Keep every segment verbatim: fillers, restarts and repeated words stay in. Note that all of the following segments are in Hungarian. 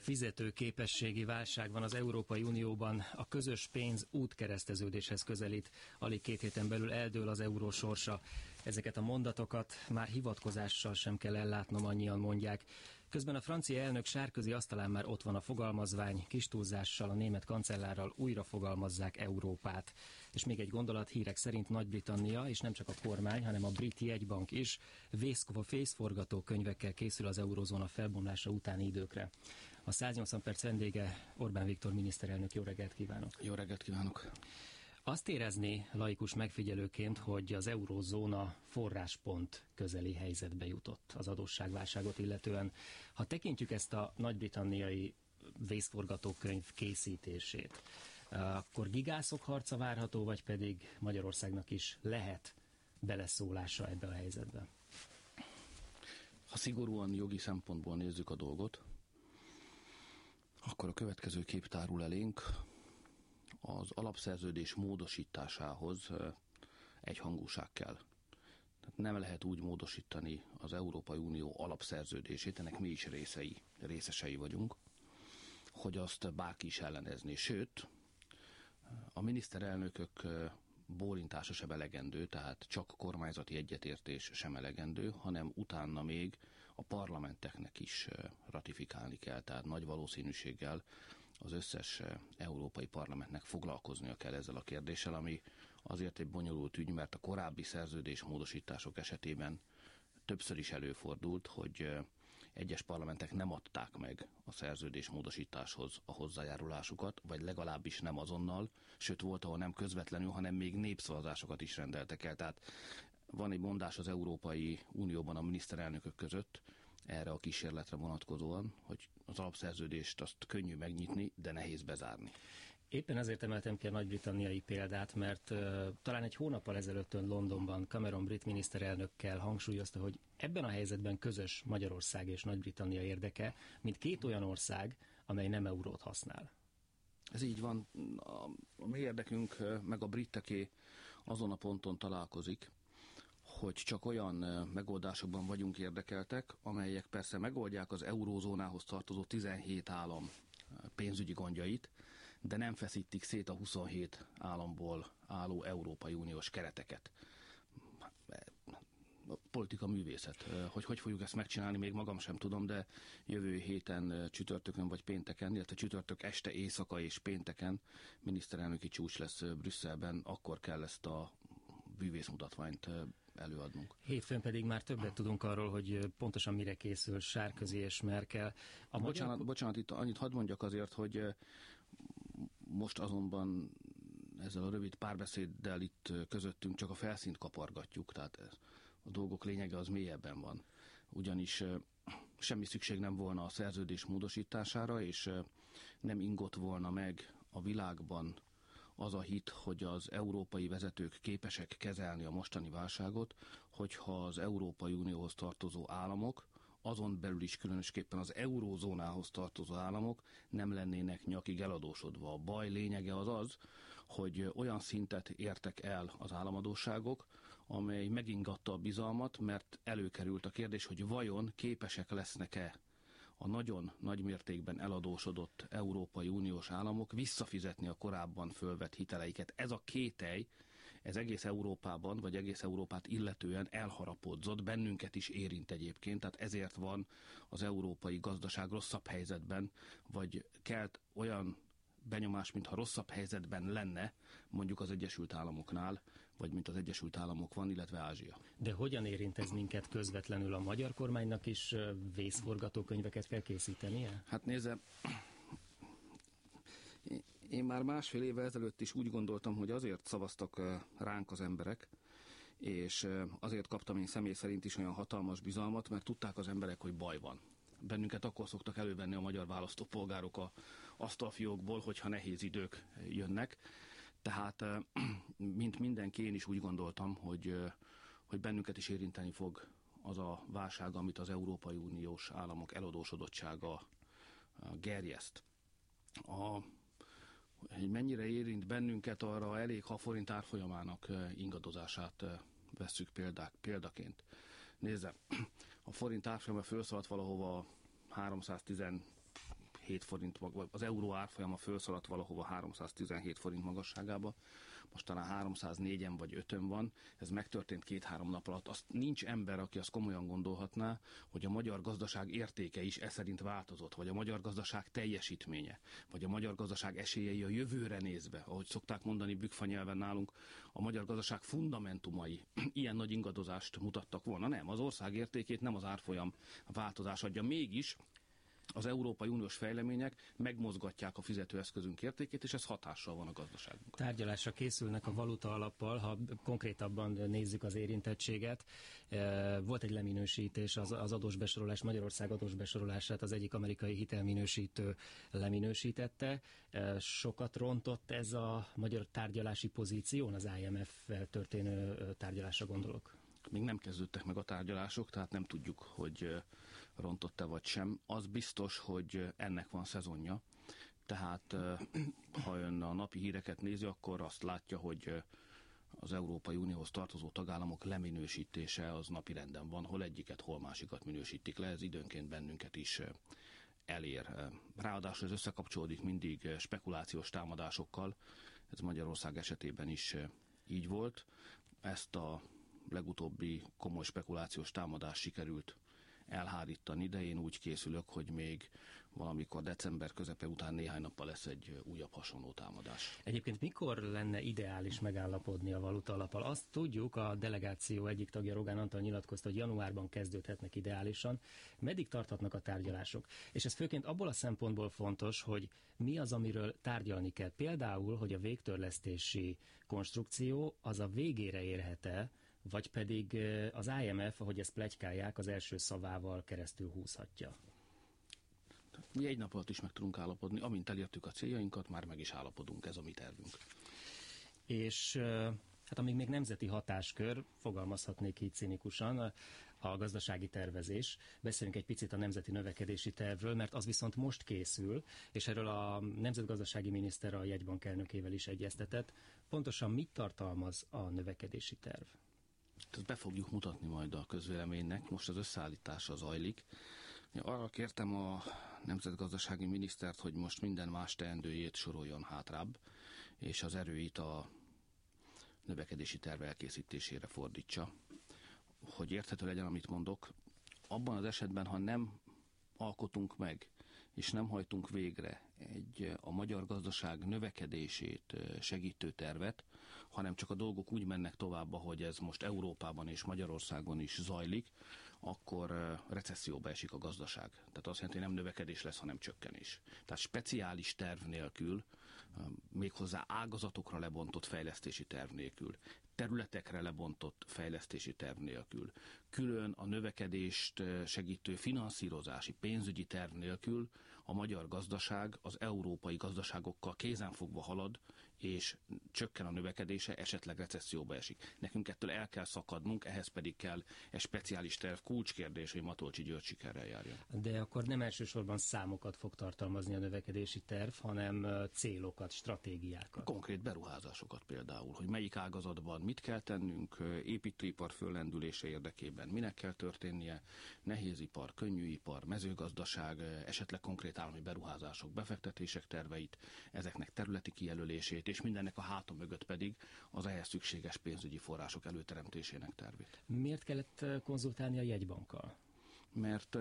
Fizetőképességi válság van az Európai Unióban, a közös pénz útkereszteződéshez közelít, alig két héten belül eldől az euró sorsa. Ezeket a mondatokat már hivatkozással sem kell ellátnom, annyian mondják. Közben a francia elnök Sarkozy asztalán már ott van a fogalmazvány, kis túlzással a német kancellárral újra fogalmazzák Európát. És még egy gondolat, hírek szerint Nagy-Britannia, és nem csak a kormány, hanem a brit jegybank is vészforgatókönyvekkel készül az eurózóna felbomlása utáni időkre. A száznyolcvan perc vendége Orbán Viktor miniszterelnök. Jó reggelt kívánok! Jó reggelt kívánok! Azt érezni laikus megfigyelőként, hogy az eurózóna forráspont közeli helyzetbe jutott az adósságválságot illetően. Ha tekintjük ezt a nagy-britanniai vészforgatókönyv készítését, akkor gigászok harca várható, vagy pedig Magyarországnak is lehet beleszólása ebbe a helyzetbe? Ha szigorúan jogi szempontból nézzük a dolgot, akkor a következő kép tárul elénk. Az alapszerződés módosításához egyhangúság kell. Tehát nem lehet úgy módosítani az Európai Unió alapszerződését, ennek mi is részei, részesei vagyunk, hogy azt bárki is ellenezni. Sőt, a miniszterelnökök bólintása sem elegendő, tehát csak kormányzati egyetértés sem elegendő, hanem utána még a parlamenteknek is ratifikálni kell, tehát nagy valószínűséggel az összes európai parlamentnek foglalkoznia kell ezzel a kérdéssel, ami azért egy bonyolult ügy, mert a korábbi szerződésmódosítások esetében többször is előfordult, hogy egyes parlamentek nem adták meg a szerződésmódosításhoz a hozzájárulásukat, vagy legalábbis nem azonnal, sőt volt, ahol nem közvetlenül, hanem még népszavazásokat is rendeltek el. Tehát van egy mondás az Európai Unióban a miniszterelnökök között erre a kísérletre vonatkozóan, hogy az alapszerződést azt könnyű megnyitni, de nehéz bezárni. Éppen ezért emeltem ki a nagy-britanniai példát, mert uh, talán egy hónappal ezelőtt ön Londonban Cameron brit miniszterelnökkel hangsúlyozta, hogy ebben a helyzetben közös Magyarország és Nagy-Britannia érdeke, mint két olyan ország, amely nem eurót használ. Ez így van. A, a mi érdekünk meg a briteké azon a ponton találkozik, hogy csak olyan megoldásokban vagyunk érdekeltek, amelyek persze megoldják az eurózónához tartozó tizenhét állam pénzügyi gondjait, de nem feszítik szét a huszonhét államból álló Európai Uniós kereteket. A politika művészet. Hogy hogy fogjuk ezt megcsinálni, még magam sem tudom, de jövő héten csütörtökön vagy pénteken, illetve csütörtök este, éjszaka és pénteken miniszterelnöki csúcs lesz Brüsszelben, akkor kell ezt a művészmutatványt előadnunk. Hétfőn pedig már többet tudunk arról, hogy pontosan mire készül Sarkozy és Merkel. A bocsánat, magyar... bocsánat, itt annyit hadd mondjak azért, hogy most azonban ezzel a rövid párbeszéddel itt közöttünk csak a felszínt kapargatjuk, tehát a dolgok lényege az mélyebben van. Ugyanis semmi szükség nem volna a szerződés módosítására, és nem ingott volna meg a világban az a hit, hogy az európai vezetők képesek kezelni a mostani válságot, hogyha az Európai Unióhoz tartozó államok, azon belül is különösképpen az eurózónához tartozó államok nem lennének nyakig eladósodva. A baj lényege az az, hogy olyan szintet értek el az államadósságok, amely megingatta a bizalmat, mert előkerült a kérdés, hogy vajon képesek lesznek-e a nagyon nagy mértékben eladósodott Európai Uniós államok visszafizetni a korábban fölvett hiteleiket. Ez a kételj, ez egész Európában, vagy egész Európát illetően elharapódzott, bennünket is érint egyébként, tehát ezért van az európai gazdaság rosszabb helyzetben, vagy kelt olyan benyomás, mintha rosszabb helyzetben lenne, mondjuk az Egyesült Államoknál, vagy mint az Egyesült Államok van, illetve Ázsia. De hogyan érint ez minket közvetlenül? A magyar kormánynak is vészforgatókönyveket kell készítenie? Hát nézze, én már másfél évvel ezelőtt is úgy gondoltam, hogy azért szavaztak ránk az emberek, és azért kaptam én személy szerint is olyan hatalmas bizalmat, mert tudták az emberek, hogy baj van. Bennünket akkor szoktak elővenni a magyar választópolgárok a asztalfiókból, hogyha nehéz idők jönnek. Tehát, mint mindenki, én is úgy gondoltam, hogy, hogy bennünket is érinteni fog az a válság, amit az Európai Uniós államok eladósodottsága gerjeszt. A, hogy mennyire érint bennünket, arra elég, ha a forint árfolyamának ingadozását vesszük példák, példaként. Nézze, a forint árfolyama felszaladt valahova háromszáztizenhét hét forint, az euró árfolyama felszaladt valahova háromszáztizenhét forint magasságába, most talán háromszáznégyen vagy ötön van, ez megtörtént két-három nap alatt. Azt nincs ember, aki azt komolyan gondolhatná, hogy a magyar gazdaság értéke is e szerint változott, vagy a magyar gazdaság teljesítménye, vagy a magyar gazdaság esélyei a jövőre nézve, ahogy szokták mondani bükkfa nyelven nálunk, a magyar gazdaság fundamentumai ilyen nagy ingadozást mutattak volna. Nem, az ország értékét nem az árfolyam változás adja, mégis az Európai Uniós fejlemények megmozgatják a fizetőeszközünk értékét, és ez hatással van a gazdaságunkra. Tárgyalásra készülnek a valuta alappal, ha konkrétabban nézzük az érintettséget. Volt egy leminősítés, az, az adósbesorolás, Magyarország adósbesorolását az egyik amerikai hitelminősítő leminősítette. Sokat rontott ez a magyar tárgyalási pozíción, az I M F-vel történő tárgyalásra gondolok? Még nem kezdődtek meg a tárgyalások, tehát nem tudjuk, hogy rontott-e vagy sem. Az biztos, hogy ennek van szezonja. Tehát ha ön a napi híreket nézi, akkor azt látja, hogy az Európai Unióhoz tartozó tagállamok leminősítése az napirenden van, hol egyiket, hol másikat minősítik le, ez időnként bennünket is elér. Ráadásul ez összekapcsolódik mindig spekulációs támadásokkal, ez Magyarország esetében is így volt. Ezt a legutóbbi komoly spekulációs támadás sikerült elhárítani, de én úgy készülök, hogy még valamikor december közepe után néhány nappal lesz egy újabb hasonló támadás. Egyébként mikor lenne ideális megállapodni a valuta alappal? Azt tudjuk, a delegáció egyik tagja, Rogán Antal nyilatkozta, hogy januárban kezdődhetnek ideálisan. Meddig tarthatnak a tárgyalások? És ez főként abból a szempontból fontos, hogy mi az, amiről tárgyalni kell. Például, hogy a végtörlesztési konstrukció az a végére érhet-e, vagy pedig az I M F, ahogy ezt pletykálják, az első szavával keresztül húzhatja. Mi egy nap alatt is meg tudunk állapodni, amint elértük a céljainkat, már meg is állapodunk, ez a mi tervünk. És hát amíg még nemzeti hatáskör, fogalmazhatnék így cinikusan, a gazdasági tervezés. Beszélünk egy picit a nemzeti növekedési tervről, mert az viszont most készül, és erről a nemzetgazdasági miniszter a jegybank elnökével is egyeztetett. Pontosan mit tartalmaz a növekedési terv? Ezt be fogjuk mutatni majd a közvéleménynek, most az összeállítása zajlik. Arra kértem a nemzetgazdasági minisztert, hogy most minden más teendőjét soroljon hátrább, és az erőit a növekedési terv elkészítésére fordítsa. Hogy érthető legyen, amit mondok, abban az esetben, ha nem alkotunk meg, és nem hajtunk végre egy a magyar gazdaság növekedését segítő tervet, hanem csak a dolgok úgy mennek tovább, hogy ez most Európában és Magyarországon is zajlik, akkor recesszióba esik a gazdaság. Tehát azt jelenti, hogy nem növekedés lesz, hanem csökkenés. Tehát speciális terv nélkül, méghozzá ágazatokra lebontott fejlesztési terv nélkül, területekre lebontott fejlesztési terv nélkül, külön a növekedést segítő finanszírozási, pénzügyi terv nélkül a magyar gazdaság az európai gazdaságokkal kézenfogva halad, és csökken a növekedése, esetleg recesszióba esik. Nekünk ettől el kell szakadnunk, ehhez pedig kell egy speciális terv. Kulcskérdés, hogy Matolcsy György sikerrel járjon. De akkor nem elsősorban számokat fog tartalmazni a növekedési terv, hanem célokat, stratégiákat. Konkrét beruházásokat például, hogy melyik ágazatban mit kell tennünk, építőipar föllendülése érdekében minek kell történnie, nehézipar, könnyűipar, mezőgazdaság, esetleg konkrét állami beruházások, befektetések terveit, ezeknek területi kijelölését, és mindennek a háta mögött pedig az ehhez szükséges pénzügyi források előteremtésének tervét. Miért kellett konzultálni a jegybankkal? Mert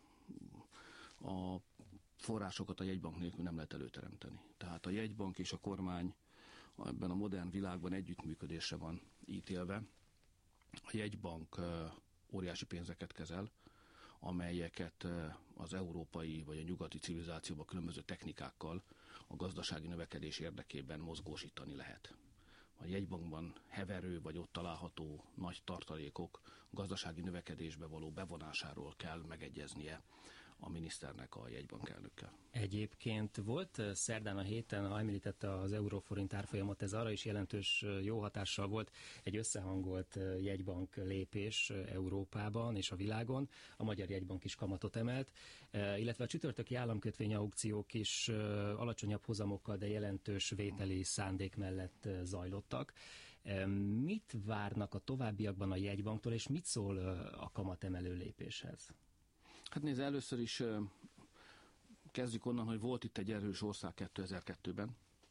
a forrásokat a jegybank nélkül nem lehet előteremteni. Tehát a jegybank és a kormány ebben a modern világban együttműködésre van ítélve. A jegybank óriási pénzeket kezel, amelyeket az európai vagy a nyugati civilizációban különböző technikákkal a gazdasági növekedés érdekében mozgósítani lehet. A jegybankban heverő vagy ott található nagy tartalékok gazdasági növekedésbe való bevonásáról kell megegyeznie a miniszternek a jegybank elnökkel. Egyébként volt szerdán a héten, ha említette az euróforint árfolyamot, ez arra is jelentős jó hatással volt, egy összehangolt jegybank lépés Európában és a világon. A magyar jegybank is kamatot emelt, illetve a csütörtöki államkötvény aukciók is alacsonyabb hozamokkal, de jelentős vételi szándék mellett zajlottak. Mit várnak a továbbiakban a jegybanktól, és mit szól a kamatemelő lépéshez? Hát nézd, először is kezdjük onnan, hogy volt itt egy erős ország kétezer-kettőben.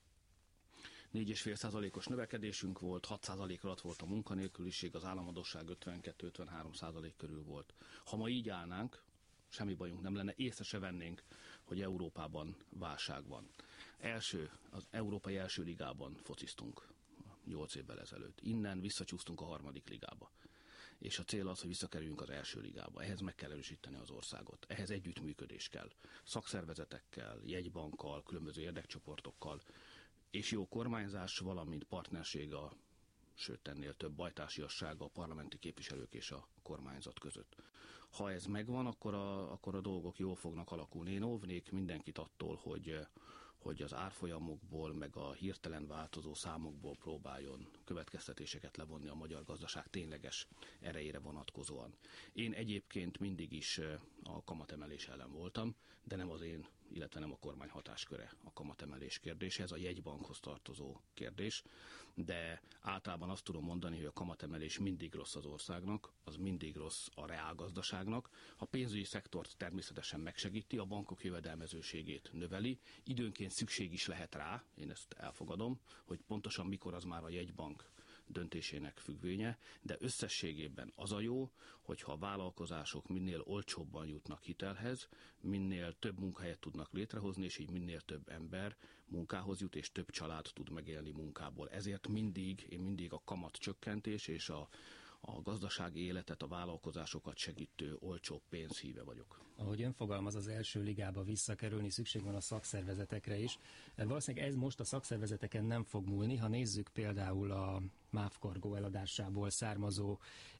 négy egész öt százalékos növekedésünk volt, hat százalék alatt volt a munkanélküliség, az államadósság ötvenkettő-ötvenhárom százalék körül volt. Ha ma így állnánk, semmi bajunk nem lenne, észre se vennénk, hogy Európában válság van. Első, az európai első ligában fociztunk nyolc évvel ezelőtt. Innen visszacsúsztunk a harmadik ligába. És a cél az, hogy visszakerüljünk az első ligába. Ehhez meg kell erősíteni az országot. Ehhez együttműködés kell. Szakszervezetekkel, jegybankkal, különböző érdekcsoportokkal, és jó kormányzás, valamint partnerség a, sőt ennél több bajtársiasság a parlamenti képviselők és a kormányzat között. Ha ez megvan, akkor a, akkor a dolgok jól fognak alakulni. Én óvnék mindenkit attól, hogy, hogy az árfolyamokból, meg a hirtelen változó számokból próbáljon következtetéseket levonni a magyar gazdaság tényleges erejére vonatkozóan. Én egyébként mindig is a kamatemelés ellen voltam, de nem az én, illetve nem a kormány hatásköre a kamatemelés kérdése, ez a jegybankhoz tartozó kérdés, de általában azt tudom mondani, hogy a kamatemelés mindig rossz az országnak, az mindig rossz a reálgazdaságnak. A pénzügyi szektort természetesen megsegíti, a bankok jövedelmezőségét növeli, időnként szükség is lehet rá, én ezt elfogadom, hogy pontosan mikor az már a jegybank döntésének függvénye, de összességében az a jó, hogyha a vállalkozások minél olcsóbban jutnak hitelhez, minél több munkahelyet tudnak létrehozni, és így minél több ember munkához jut, és több család tud megélni munkából. Ezért mindig, én mindig a kamat csökkentés és a a gazdasági életet, a vállalkozásokat segítő olcsó pénzhíve vagyok. Ahogy ön fogalmaz, az első ligába visszakerülni szükség van a szakszervezetekre is. Valószínűleg ez most a szakszervezeteken nem fog múlni, ha nézzük például a MÁV Cargo eladásából származó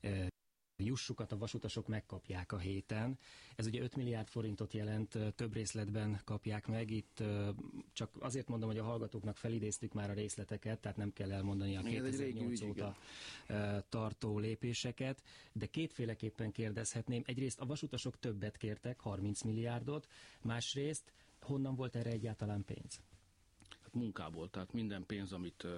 jussukat a vasutasok megkapják a héten. Ez ugye öt milliárd forintot jelent, több részletben kapják meg. Itt csak azért mondom, hogy a hallgatóknak felidéztük már a részleteket, tehát nem kell elmondani a kétezer-nyolc óta tartó lépéseket, de kétféleképpen kérdezhetném. Egyrészt a vasutasok többet kértek, harminc milliárdot, másrészt honnan volt erre egyáltalán pénz? Hát munkából, tehát minden pénz, amit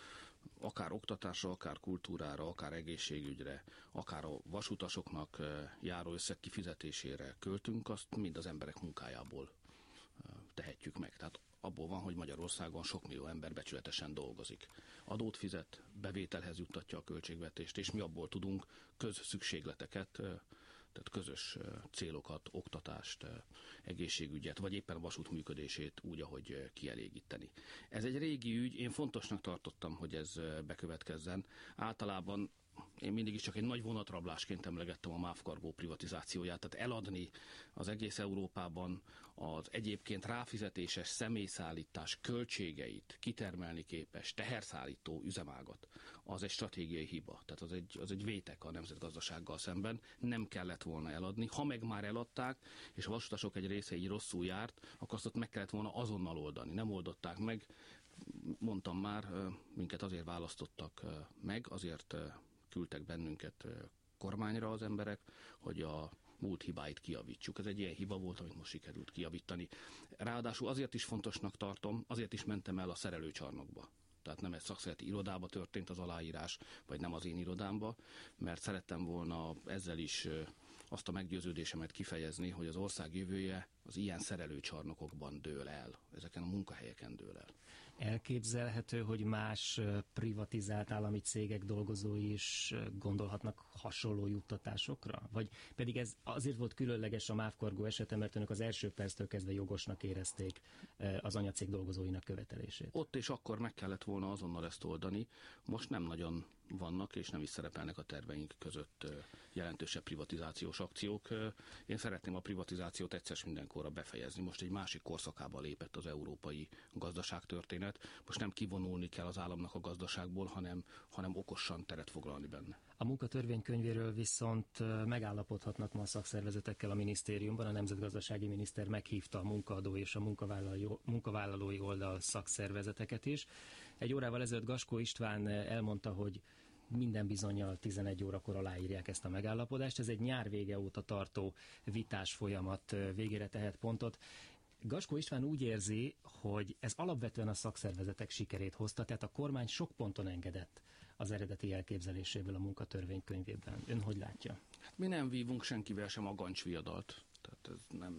akár oktatásra, akár kultúrára, akár egészségügyre, akár a vasutasoknak járó összeg kifizetésére költünk, azt mind az emberek munkájából tehetjük meg. Tehát abból van, hogy Magyarországon sok millió ember becsületesen dolgozik. Adót fizet, bevételhez juttatja a költségvetést, és mi abból tudunk közszükségleteket, tehát közös célokat, oktatást, egészségügyet, vagy éppen a vasút működését úgy, ahogy kielégíteni. Ez egy régi ügy, én fontosnak tartottam, hogy ez bekövetkezzen. Általában én mindig is csak egy nagy vonatrablásként emlegettem a MÁV Cargo privatizációját, tehát eladni az egész Európában az egyébként ráfizetéses személyszállítás költségeit kitermelni képes teherszállító üzemágat, az egy stratégiai hiba. Tehát az egy, az egy vétek a nemzetgazdasággal szemben, nem kellett volna eladni. Ha meg már eladták, és a vasutasok egy része így rosszul járt, akkor azt meg kellett volna azonnal oldani. Nem oldották meg. Mondtam már, minket azért választottak meg, azért küldtek bennünket kormányra az emberek, hogy a múlt hibáit kijavítsuk. Ez egy ilyen hiba volt, amit most sikerült kijavítani. Ráadásul azért is fontosnak tartom, azért is mentem el a szerelőcsarnokba. Tehát nem egy szakszereti irodába történt az aláírás, vagy nem az én irodámba, mert szerettem volna ezzel is azt a meggyőződésemet kifejezni, hogy az ország jövője az ilyen szerelőcsarnokokban dől el, ezeken a munkahelyeken dől el. Elképzelhető, hogy más privatizált állami cégek dolgozói is gondolhatnak hasonló juttatásokra? Vagy pedig ez azért volt különleges a MÁV Cargo esete, mert önök az első perctől kezdve jogosnak érezték az anyacég dolgozóinak követelését? Ott és akkor meg kellett volna azonnal ezt oldani. Most nem nagyon vannak, és nem is szerepelnek a terveink között jelentősebb privatizációs akciók. Én szeretném a privatizációt egyszer mindenkorra befejezni. Most egy másik korszakába lépett az európai gazdaságtörténet. Most nem kivonulni kell az államnak a gazdaságból, hanem, hanem okosan teret foglalni benne. A munkatörvénykönyvéről viszont megállapodhatnak ma a szakszervezetekkel a minisztériumban. A nemzetgazdasági miniszter meghívta a munkaadó és a munkavállalói, munkavállalói oldal szakszervezeteket is. Egy órával ezelőtt Gaskó István elmondta, hogy minden bizonnyal tizenegy órakor aláírják ezt a megállapodást. Ez egy nyár vége óta tartó vitás folyamat végére tehet pontot. Gaskó István úgy érzi, hogy ez alapvetően a szakszervezetek sikerét hozta, tehát a kormány sok ponton engedett az eredeti elképzeléséből a munkatörvénykönyvében. Ön hogy látja? Hát mi nem vívunk senkivel sem a gancsviadalt. Tehát ez nem,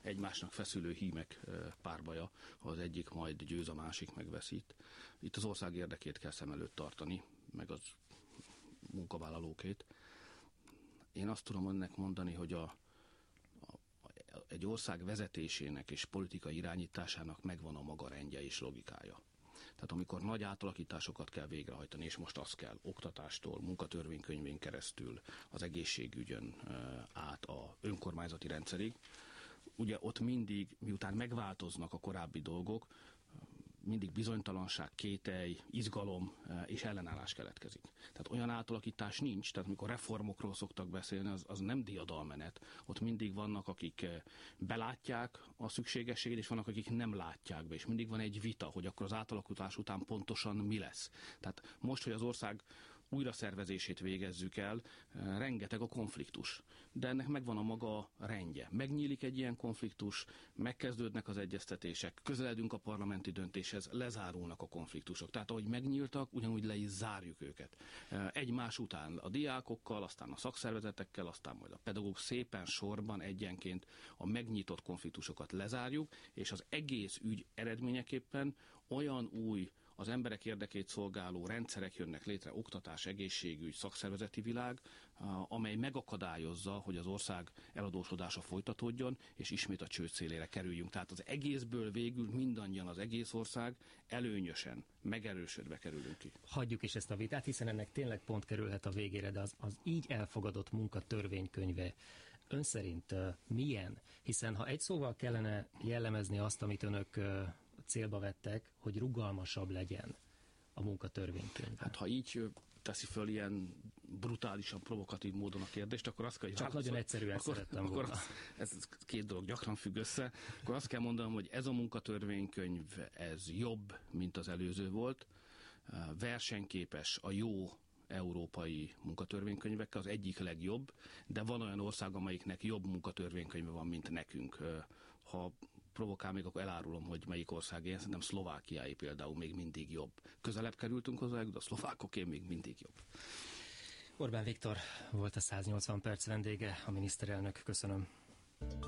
egymásnak feszülő hímek párbaja, ha az egyik majd győz, a másik megveszít. Itt az ország érdekét kell szem előtt tartani, meg az munkavállalókét. Én azt tudom önnek mondani, hogy a, a, egy ország vezetésének és politikai irányításának megvan a maga rendje és logikája. Tehát amikor nagy átalakításokat kell végrehajtani, és most az kell, oktatástól, munkatörvénykönyvén keresztül, az egészségügyön át a önkormányzati rendszerig, ugye ott mindig, miután megváltoznak a korábbi dolgok, mindig bizonytalanság, kételj, izgalom és ellenállás keletkezik. Tehát olyan átalakítás nincs, tehát amikor reformokról szoktak beszélni, az, az nem diadalmenet. Ott mindig vannak, akik belátják a szükségességet, és vannak, akik nem látják be, és mindig van egy vita, hogy akkor az átalakítás után pontosan mi lesz. Tehát most, hogy az ország újraszervezését végezzük el, rengeteg a konfliktus. De ennek megvan a maga rendje. Megnyílik egy ilyen konfliktus, megkezdődnek az egyeztetések, közeledünk a parlamenti döntéshez, lezárulnak a konfliktusok. Tehát ahogy megnyíltak, ugyanúgy le is zárjuk őket. Egymás után a diákokkal, aztán a szakszervezetekkel, aztán majd a pedagógusok szépen sorban egyenként a megnyitott konfliktusokat lezárjuk, és az egész ügy eredményeképpen olyan új, az emberek érdekét szolgáló rendszerek jönnek létre, oktatás, egészségügy, szakszervezeti világ, amely megakadályozza, hogy az ország eladósodása folytatódjon, és ismét a csőd szélére kerüljünk. Tehát az egészből végül mindannyian, az egész ország előnyösen, megerősödve kerülünk ki. Hagyjuk is ezt a vitát, hiszen ennek tényleg pont kerülhet a végére, de az, az így elfogadott munkatörvénykönyve ön szerint uh, milyen? Hiszen ha egy szóval kellene jellemezni azt, amit önök uh, célba vettek, hogy rugalmasabb legyen a munkatörvénykönyv. Hát ha így teszi föl ilyen brutálisan, provokatív módon a kérdést, akkor azt kell, hogy... Csak válaszol, nagyon egyszerűen akkor, szerettem akkor volna. Az, ez két dolog gyakran függ össze. Akkor azt kell mondanom, hogy ez a munkatörvénykönyv, ez jobb, mint az előző volt. Versenyképes a jó európai munkatörvénykönyvekkel, az egyik legjobb, de van olyan ország, amelyiknek jobb munkatörvénykönyve van, mint nekünk. Ha provokál még, akkor elárulom, hogy melyik ország ilyen, szerintem Szlovákiái például még mindig jobb. Közelebb kerültünk hozzá, de a szlovákoké még mindig jobb. Orbán Viktor volt a száznyolcvan perc vendége, a miniszterelnök. Köszönöm.